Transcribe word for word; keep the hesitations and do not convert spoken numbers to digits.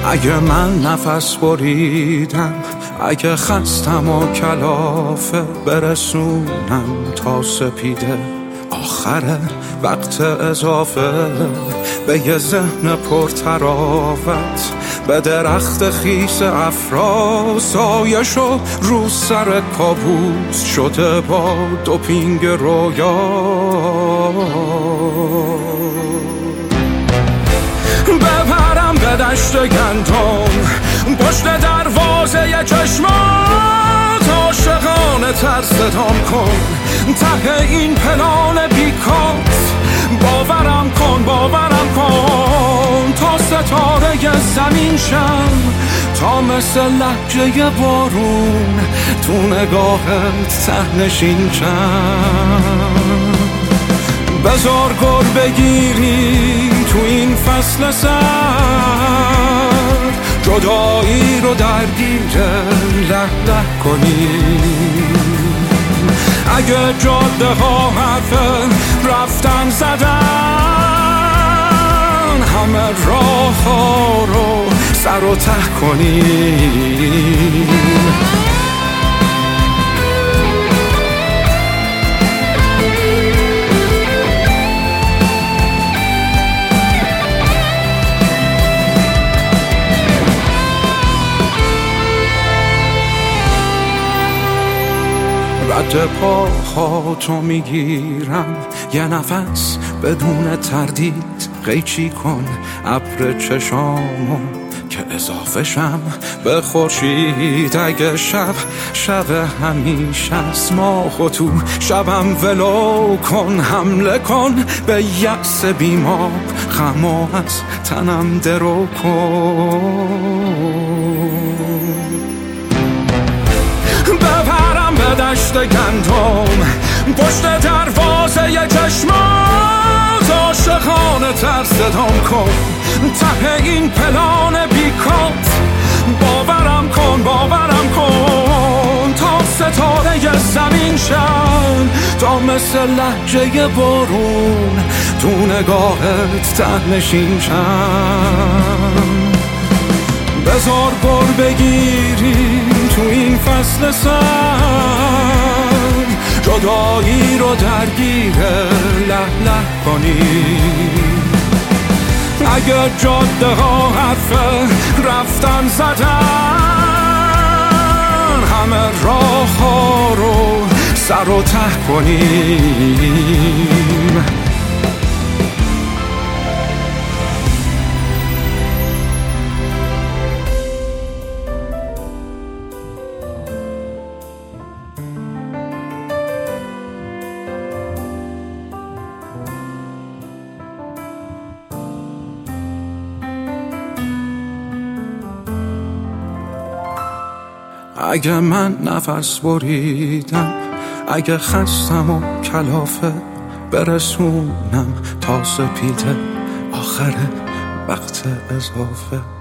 اگه من نفس بریدم، اگه خستم و کلافه، برسونم تا سپیده آخره وقت اضافه به یه ذهن پرتراوت، به درخت خیس افرا سایشو رو سر کابوس شده با دوپینگ رویا. ببرم به دشت گندم پشت دروازه چشمات، عاشقانه تر صدام کن ته این پلان بیکات. باورم کن باورم کن تا ستاره زمین شم، تا مثل لحجه بارون تو نگاهت تهنشین شم. بذار گل بگیریم تو این فصل سر، جدایی رو درگیر له له کنیم. اگه جاده ها حرف رفتن زدن، همه راه ها رو سر و ته کنیم. رد پاهاتو میگیرم یه نفس بدون تردید، قیچی کن ابر چشامو که اضافه شم به خورشید. اگه شب شب همیشه است، ماه تو شبم ولو کن، حمله کن به یأس بیمار، غمو از تنم درو کن. ببرم به دشت گندم پشت دروازه چشمات، عاشقانه تر صدام کن ته این پلان بیکات. باورم کن باورم کن تا ستاره زمین شم، تا مثل لحجه بارون تو نگاهت تهنشین شم. بذار گل بگیریم تو این فصل سر، جدایی رو درگیر له له کنیم. اگه جاده ها حرف رفتن زدن، همه راه ها رو سر و ته کنیم. اگه من نفس بریدم، اگه خستم و کلافه، برسونم تا سپیده آخر وقت اضافه.